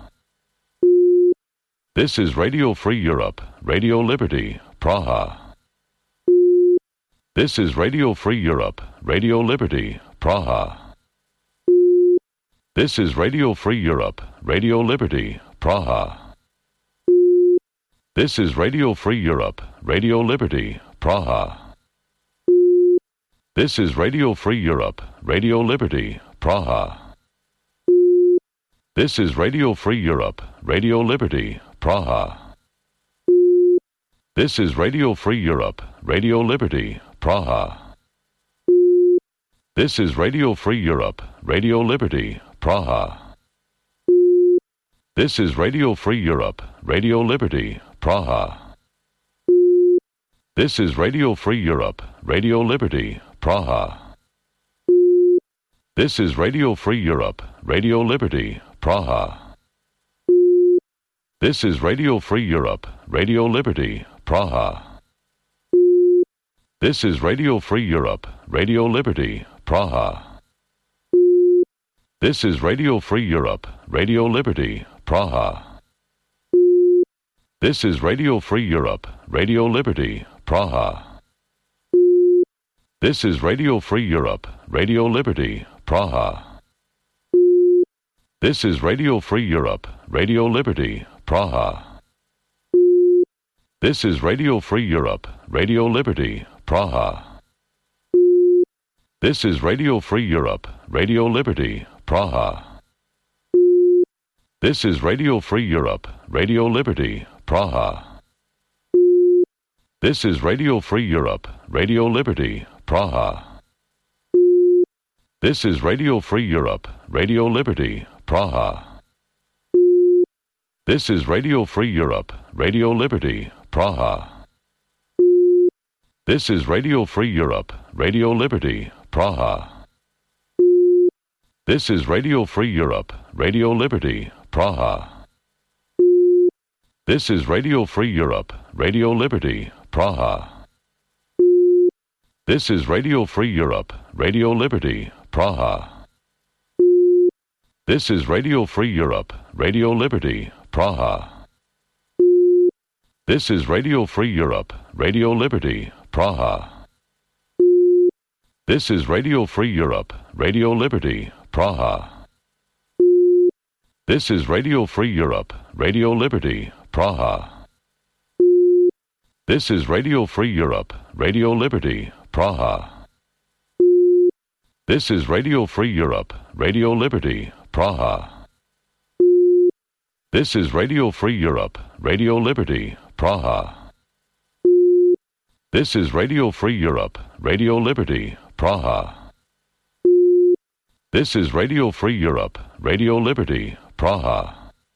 This is Radio Free Europe, Radio Liberty, Praha. This is Radio Free Europe, Radio Liberty, Praha. This is Radio Free Europe, Radio Liberty, Praha. This is Radio Free Europe, Radio Liberty, Praha. This is Radio Free Europe, Radio Liberty, Praha. This is Radio Free Europe, Radio Liberty, Praha. This is Radio Free Europe, Radio Liberty, Praha. This is Radio Free Europe, Radio Liberty, Praha. This is Radio Free Europe, Radio Liberty, Praha. This is Radio Free Europe, Radio Liberty, Praha. This is Radio Free Europe, Radio Liberty, Praha. This is Radio Free Europe, Radio Liberty, Praha. This is Radio Free Europe, Radio Liberty, Praha. This is Radio Free Europe, Radio Liberty, Praha. This is Radio Free Europe, Radio Liberty, Praha. This is Radio Free Europe, Radio Liberty, Praha. This is Radio Free Europe, Radio Liberty, Praha. This is Radio Free Europe, Radio Liberty, Praha. This is Radio Free Europe, Radio Liberty, Praha. This is Radio Free Europe, Radio Liberty, Praha. This is Radio Free Europe, Radio Liberty, Praha. This is Radio Free Europe, Radio Liberty, Praha. This is Radio Free Europe, Radio Liberty, Praha. This is Radio Free Europe, Radio Liberty, Praha. This is Radio Free Europe, Radio Liberty, Praha. This is Radio Free Europe, Radio Liberty, Praha. This is Radio Free Europe, Radio Liberty, Praha. This is Radio Free Europe, Radio Liberty, Praha. This is Radio Free Europe, Radio Liberty, Praha. This is Radio Free Europe, Radio Liberty, Praha. This is Radio Free Europe, Radio Liberty, Praha. This is Radio Free Europe, Radio Liberty, Praha. This is Radio Free Europe, Radio Liberty, Praha. This is Radio Free Europe, Radio Liberty, Praha. This is Radio Free Europe, Radio Liberty, Praha. This is Radio Free Europe, Radio Liberty, Praha.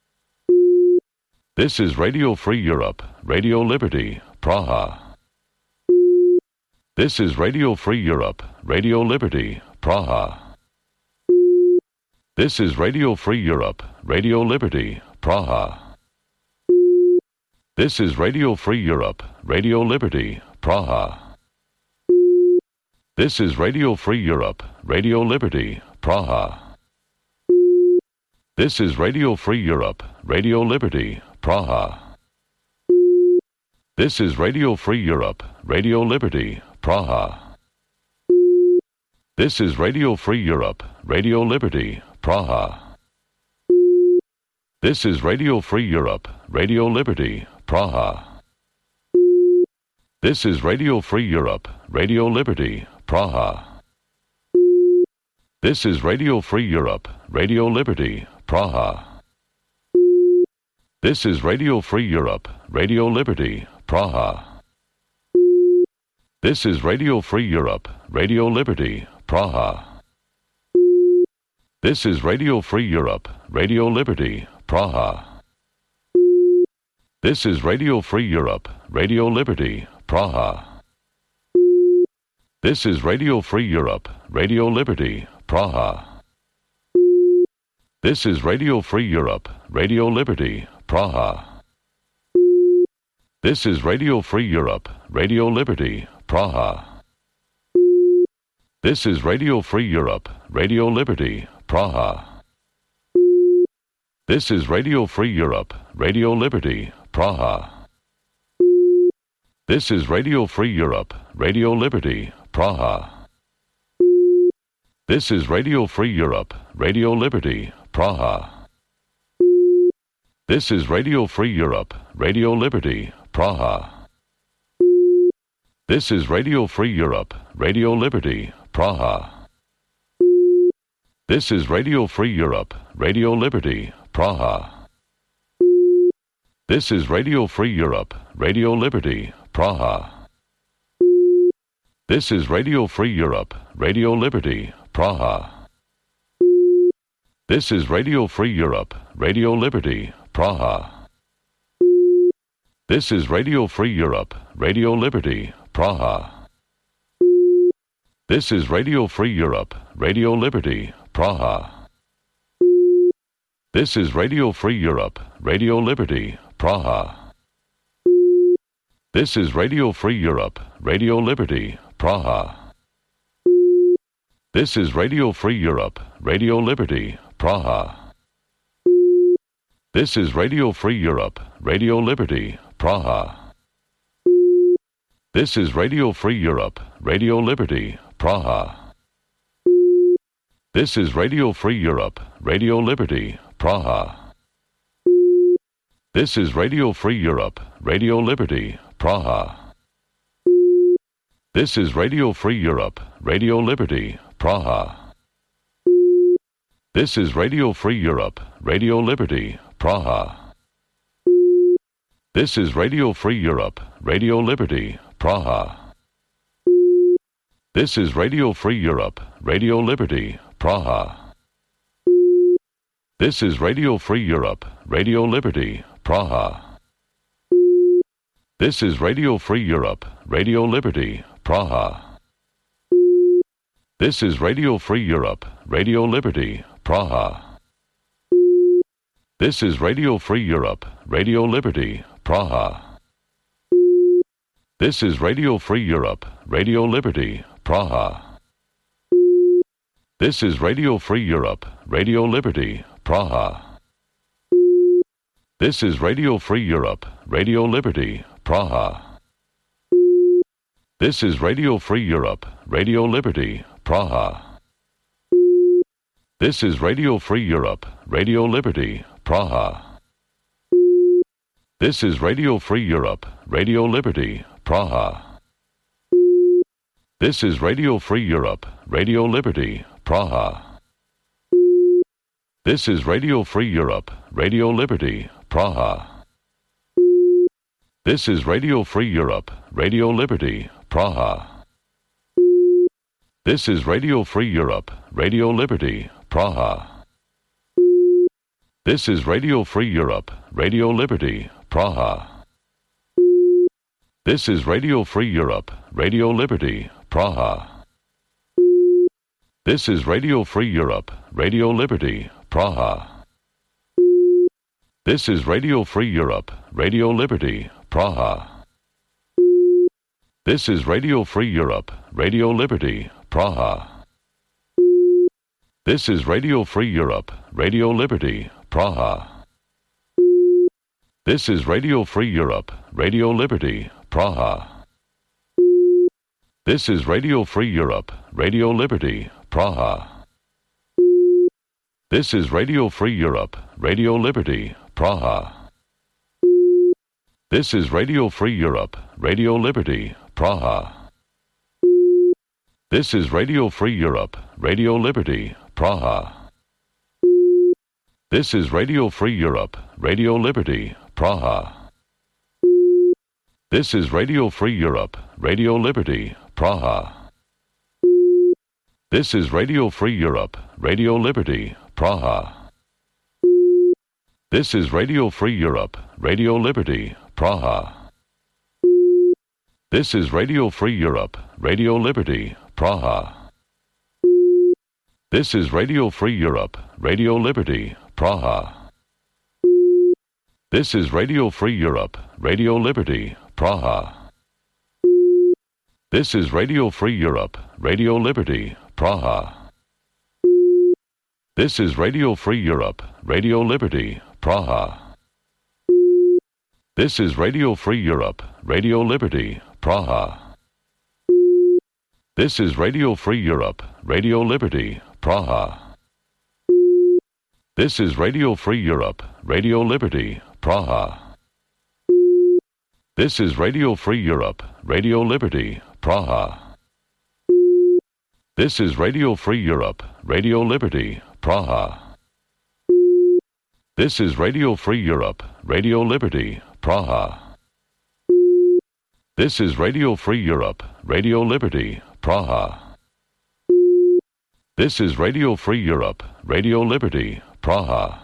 This is Radio Free Europe, Radio Liberty, Praha. This is Radio Free Europe, Radio Liberty, Praha. This is Radio Free Europe, Radio Liberty, Praha. This is Radio Free Europe, Radio Liberty, Praha. This is Radio Free Europe, Radio Liberty, Praha. This is Radio Free Europe, Radio Liberty, Praha. This is Radio Free Europe, Radio Liberty, Praha. This is Radio Free Europe, Radio Liberty, Praha. This is Radio Free Europe, Radio Liberty, Praha. This is Radio Free Europe, Radio Liberty, Praha. This is Radio Free Europe, Radio Liberty, Praha. This is Radio Free Europe, Radio Liberty, Praha. This is Radio Free Europe, Radio Liberty, Praha. This is Radio Free Europe, Radio Liberty, Praha. This is Radio Free Europe, Radio Liberty, Praha. This is Radio Free Europe, Radio Liberty, Praha. This is Radio Free Europe, Radio Liberty, Praha. This is Radio Free Europe, Radio Liberty, Praha. This is Radio Free Europe, Radio Liberty, Praha. This is Radio Free Europe, Radio Liberty, Praha. This is Radio Free Europe, Radio Liberty, Praha. This is Radio Free Europe, Radio Liberty, Praha. This is Radio Free Europe, Radio Liberty, Praha. This is Radio Free Europe, Radio Liberty, Praha. This is Radio Free Europe, Radio Liberty, Praha. This is Radio Free Europe, Radio Liberty, Praha. This is Radio Free Europe, Radio Liberty, Praha. This is Radio Free Europe, Radio Liberty, Praha. This is Radio Free Europe, Radio Liberty, Praha. This is Radio Free Europe, Radio Liberty, Praha. This is Radio Free Europe, Radio Liberty, Praha. This is Radio Free Europe, Radio Liberty, Praha. This is Radio Free Europe, Radio Liberty, Praha. This is Radio Free Europe, Radio Liberty, Praha. This is Radio Free Europe, Radio Liberty, Praha. This is Radio Free Europe, Radio Liberty, Praha. This is Radio Free Europe, Radio Liberty, Praha. This is Radio Free Europe, Radio Liberty, Praha. This is Radio Free Europe, Radio Liberty, Praha. This is Radio Free Europe, Radio Liberty, Praha. This is Radio Free Europe, Radio Liberty, Praha. This is Radio Free Europe, Radio Liberty, Praha. This is Radio Free Europe, Radio Liberty, Praha. This is Radio Free Europe, Radio Liberty, Praha. This is Radio Free Europe, Radio Liberty, Praha. This is Radio Free Europe, Radio Liberty, Praha. This is Radio Free Europe, Radio Liberty, Praha. This is Radio Free Europe, Radio Liberty, Praha. This is Radio Free Europe, Radio Liberty, Praha. This is Radio Free Europe, Radio Liberty, Praha. This is Radio Free Europe, Radio Liberty, Praha. This is Radio Free Europe, Radio Liberty, Praha. This is Radio Free Europe, Radio Liberty, Praha. This is Radio Free Europe, Radio Liberty, Praha. This is Radio Free Europe, Radio Liberty, Praha. This is Radio Free Europe, Radio Liberty, Praha. This is Radio Free Europe, Radio Liberty, Praha. This is Radio Free Europe, Radio Liberty, Praha. This is Radio Free Europe, Radio Liberty, Praha. This is Radio Free Europe, Radio Liberty, Praha. This is Radio Free Europe, Radio Liberty, Praha. This is Radio Free Europe, Radio Liberty, Praha. This is Radio Free Europe, Radio Liberty, Praha. This is Radio Free Europe, Radio Liberty, Praha. This is Radio Free Europe, Radio Liberty, Praha. This is Radio Free Europe, Radio Liberty, Praha. This is Radio Free Europe, Radio Liberty, Praha. This is Radio Free Europe, Radio Liberty, Praha. This is Radio Free Europe, Radio Liberty, Praha. This is Radio Free Europe, Radio Liberty, Praha. This is Radio Free Europe, Radio Liberty, Praha. This is Radio Free Europe, Radio Liberty, Praha. This is Radio Free Europe, Radio Liberty, Praha. This is Radio Free Europe, Radio Liberty, Praha. This is Radio Free Europe, Radio Liberty, Praha. This is Radio Free Europe, Radio Liberty, Praha. This is Radio Free Europe, Radio Liberty, Praha. This is Radio Free Europe, Radio Liberty, Praha. This is Radio Free Europe, Radio Liberty, Praha. This is Radio Free Europe, Radio Liberty, Praha. This is Radio Free Europe, Radio Liberty, Praha. This is Radio Free Europe, Radio Liberty, Praha. This is Radio Free Europe, Radio Liberty, Praha.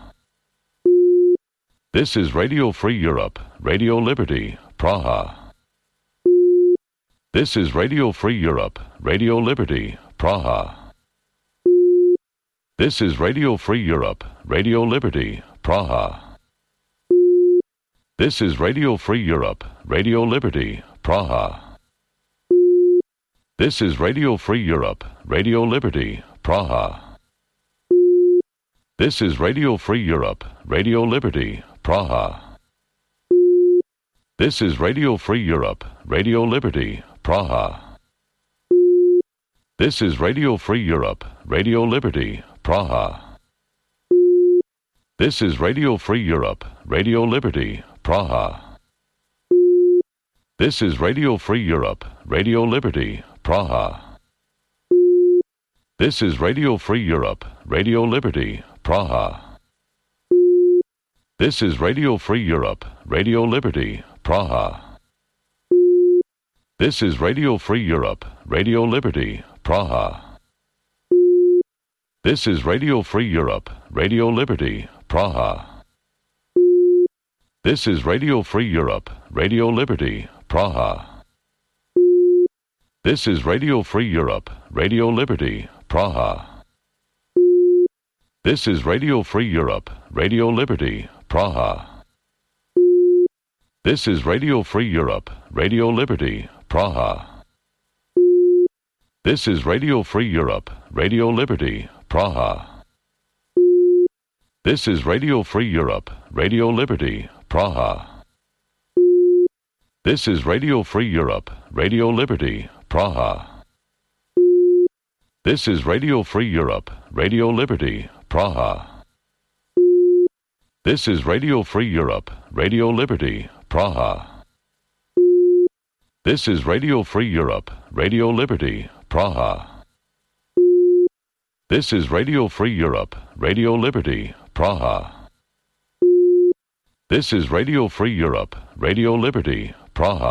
This is Radio Free Europe, Radio Liberty, Praha. This is Radio Free Europe, Radio Liberty, Praha. This is Radio Free Europe, Radio Liberty, Praha. This is Radio Free Europe, Radio Liberty, Praha. This is Radio Free Europe, Radio Liberty, Praha. This is Radio Free Europe, Radio Liberty, Praha. This is Radio Free Europe, Radio Liberty, Praha. This is Radio Free Europe, Radio Liberty, Praha. This is Radio Free Europe, Radio Liberty, Praha. This is Radio Free Europe, Radio Liberty, Praha. This is Radio Free Europe, Radio Liberty, Praha. This is Radio Free Europe, Radio Liberty, Praha. This is Radio Free Europe, Radio Liberty, Praha. This is Radio Free Europe, Radio Liberty, Praha. This is Radio Free Europe, Radio Liberty, Praha. This is Radio Free Europe, Radio Liberty, Praha. This is Radio Free Europe, Radio Liberty, Praha. This is Radio Free Europe, Radio Liberty, Praha. This is Radio Free Europe, Radio Liberty, Praha. This is Radio Free Europe, Radio Liberty, Praha. This is Radio Free Europe, Radio Liberty, Praha. This is Radio Free Europe, Radio Liberty, Praha. This is Radio Free Europe, Radio Liberty, Praha. This is Radio Free Europe, Radio Liberty, Praha. This is Radio Free Europe, Radio Liberty, Praha. This is Radio Free Europe, Radio Liberty, Praha.